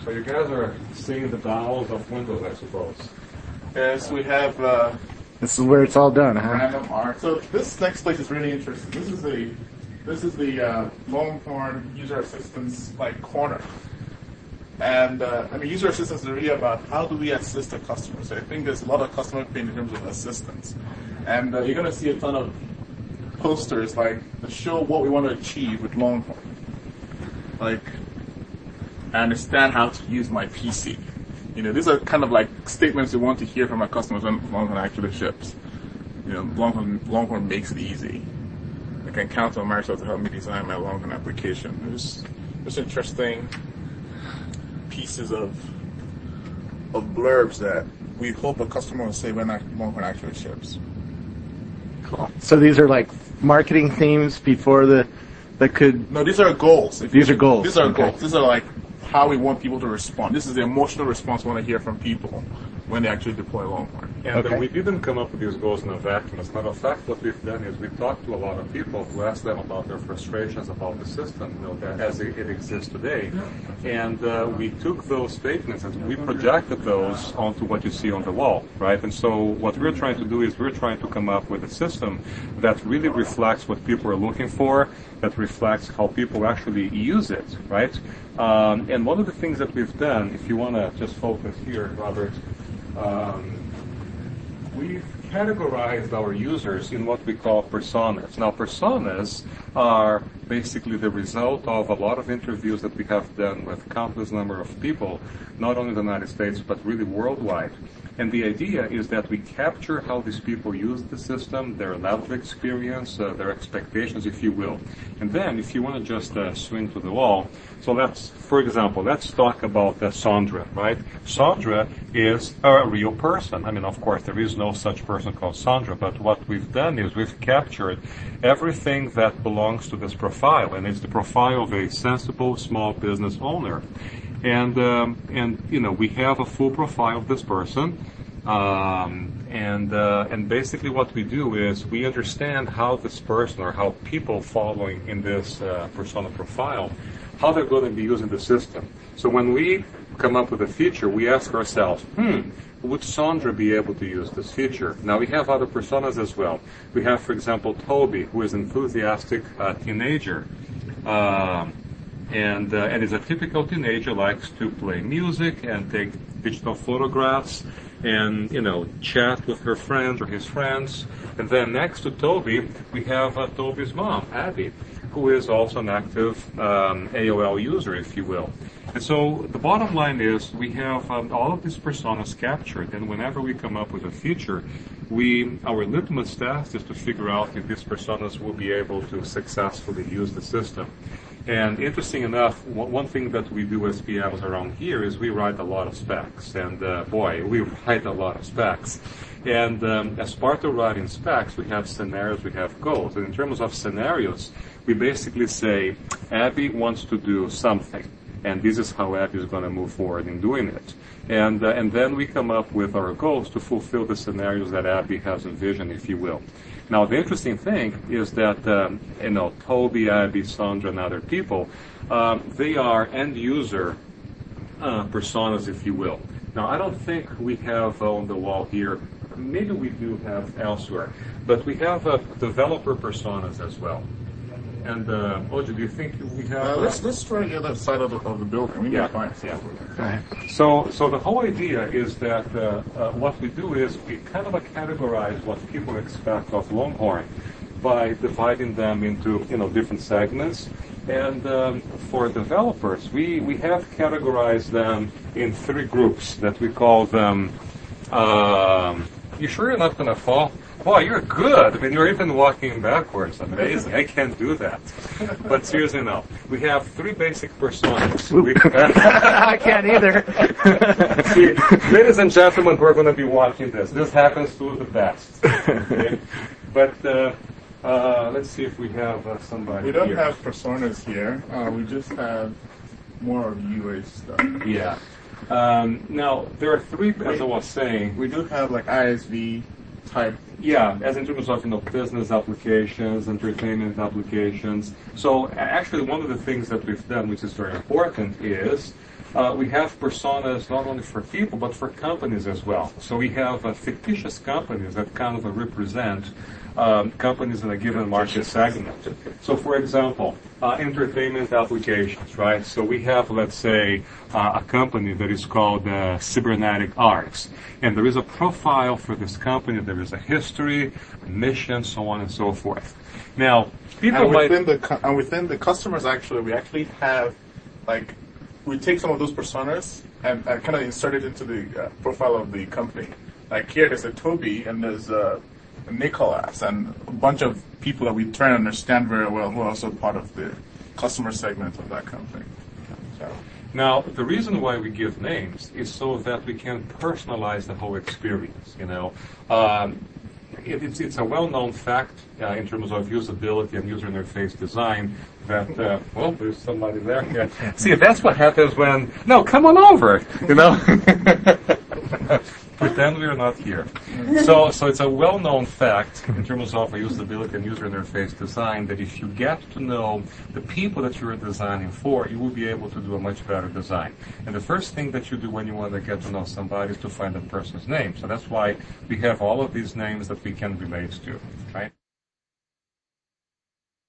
So you guys are seeing the bowels of Windows, I suppose. Yes, we have This is where it's all done, huh? random art. So this next place is really interesting. This is the Longhorn user assistance corner. And user assistance is really about how do we assist the customers. So I think there's a lot of customer pain in terms of assistance. And you're going to see a ton of posters to show what we want to achieve with Longhorn. I understand how to use my PC. These are kind of statements we want to hear from our customers when Longhorn actually ships. Longhorn makes it easy. I can count on Microsoft to help me design my Longhorn application. There's interesting pieces of blurbs that we hope a customer will say when Longhorn actually ships. Cool. So these are marketing themes before that could... No, these are goals. These are goals. These are goals. These are how we want people to respond. This is the emotional response we want to hear from people when they actually deploy Longhorn. And we didn't come up with these goals in a vacuum. As a matter of fact, what we've done is we've talked to a lot of people who asked them about their frustrations about the system, as it exists today. And we took those statements and we projected those onto what you see on the wall, right? And so what we're trying to do is we're trying to come up with a system that really reflects what people are looking for, that reflects how people actually use it, right? And one of the things that we've done, if you want to just focus here, Robert, we've categorized our users in what we call personas. Now, personas are basically the result of a lot of interviews that we have done with countless number of people, not only in the United States, but really worldwide. And the idea is that we capture how these people use the system, their level of experience, their expectations, if you will. And then, if you want to just swing to the wall, so for example, let's talk about Sandra, right? Sandra is a real person. Of course, there is no such person called Sandra, but what we've done is we've captured everything that belongs to this profile, and it's the profile of a sensible small business owner. And we have a full profile of this person, and basically what we do is we understand how this person or how people following in this persona profile, how they're going to be using the system. So when we come up with a feature, we ask ourselves, would Sandra be able to use this feature? Now we have other personas as well. We have, for example, Toby, who is an enthusiastic teenager. And is a typical teenager, likes to play music and take digital photographs and, chat with her friends or his friends. And then next to Toby, we have Toby's mom, Abby, who is also an active AOL user, if you will. And so the bottom line is we have all of these personas captured, and whenever we come up with a feature, our litmus test is to figure out if these personas will be able to successfully use the system. And interesting enough, one thing that we do as PMs around here is we write a lot of specs. And we write a lot of specs. And as part of writing specs, we have scenarios, we have goals. And in terms of scenarios, we basically say, Abby wants to do something. And this is how Abby is going to move forward in doing it. And then we come up with our goals to fulfill the scenarios that Abby has envisioned, if you will. Now, the interesting thing is that, Toby, Abby, Sandra, and other people, they are end-user personas, if you will. Now, I don't think we have on the wall here, maybe we do have elsewhere, but we have developer personas as well. And, Oji, do you think we have... Let's try the other side of the building. We need to find it. Okay. So the whole idea is that what we do is we kind of categorize what people expect of Longhorn by dividing them into, different segments. And for developers, we have categorized them in 3 groups that we call them... you sure you're not going to fall? Wow, you're good. You're even walking backwards. Amazing. I can't do that. But seriously, no. We have 3 basic personas. I can't either. See, ladies and gentlemen, we're going to be watching this. This happens to the best. Okay? But let's see if we have somebody We don't here. have personas here. We just have more of UA stuff. Yeah. Now, there are 3, as I was saying. We do have ISV type. Yeah, as in terms of business applications, entertainment applications. So actually, one of the things that we've done, which is very important, is we have personas not only for people but for companies as well. So we have fictitious companies that kind of represent companies in a given market segment. So, for example, entertainment applications, right? So we have, let's say, a company that is called Cybernetic Arts, and there is a profile for this company. There is a history, a mission, so on and so forth. Now, people within the customers, actually, we actually have, like, we take some of those personas and kind of insert it into the profile of the company. Like here, there's a Toby and there's a Nicholas and a bunch of people that we try to understand very well who are also part of the customer segment of that company. So. Now, the reason why we give names is so that we can personalize the whole experience, you know. It's a well-known fact in terms of usability and user interface design that, well, there's somebody there. Yeah. See, that's what happens when, no, come on over, you know. Pretend we're not here. So it's a well-known fact in terms of usability and user interface design that if you get to know the people that you're designing for, you will be able to do a much better design. And the first thing that you do when you want to get to know somebody is to find a person's name. So that's why we have all of these names that we can relate to, right?